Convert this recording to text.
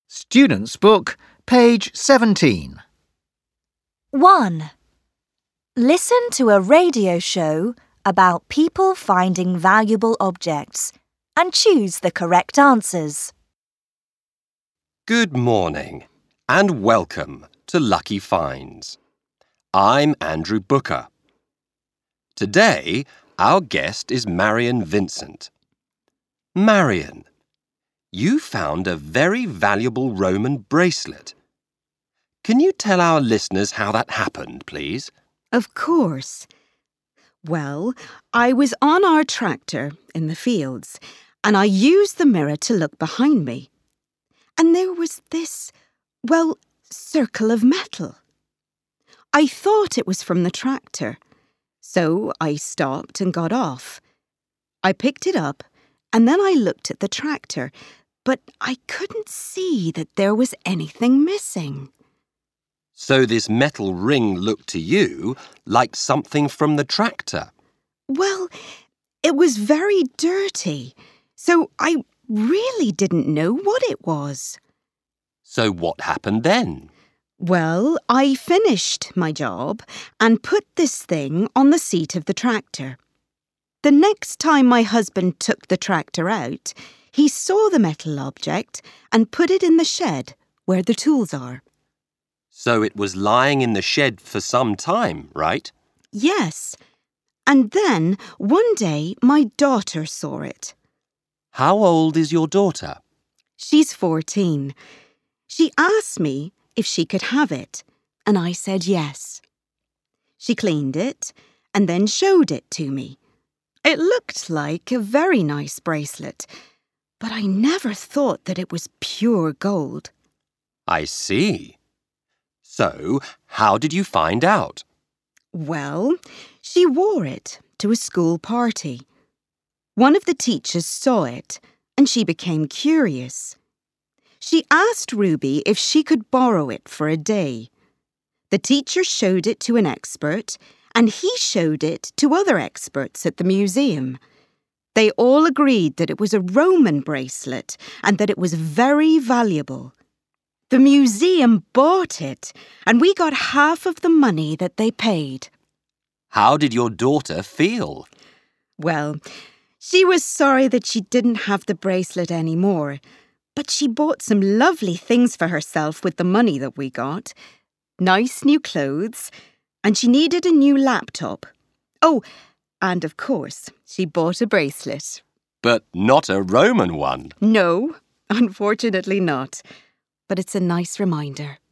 Student's Book, page 17. 1. Listen to a radio show about people finding valuable objects and choose the correct answers. Good morning and welcome to Lucky Finds. I'm Andrew Booker. Today, our guest is Marion Vincent. Marion, you found a very valuable Roman bracelet. Can you tell our listeners how that happened, please? Of course. Well, I was on our tractor in the fields, and I used the mirror to look behind me. And there was this, circle of metal. I thought it was from the tractor, so I stopped and got off. I picked it up, and then I looked at the tractor, but I couldn't see that there was anything missing. So this metal ring looked to you like something from the tractor? Well, it was very dirty, so I really didn't know what it was. So what happened then? Well, I finished my job and put this thing on the seat of the tractor. The next time my husband took the tractor out, he saw the metal object and put it in the shed where the tools are. So it was lying in the shed for some time, right? Yes. And then, one day, my daughter saw it. How old is your daughter? She's 14. She asked me if she could have it, and I said yes. She cleaned it and then showed it to me. It looked like a very nice bracelet, but I never thought that it was pure gold. I see. So, how did you find out? Well, she wore it to a school party. One of the teachers saw it, and she became curious. She asked Ruby if she could borrow it for a day. The teacher showed it to an expert, and he showed it to other experts at the museum. They all agreed that it was a Roman bracelet and that it was very valuable. The museum bought it, and we got half of the money that they paid. How did your daughter feel? Well, she was sorry that she didn't have the bracelet anymore, but she bought some lovely things for herself with the money that we got. Nice new clothes, and she needed a new laptop. Oh, and of course, she bought a bracelet. But not a Roman one. No, unfortunately not. But it's a nice reminder.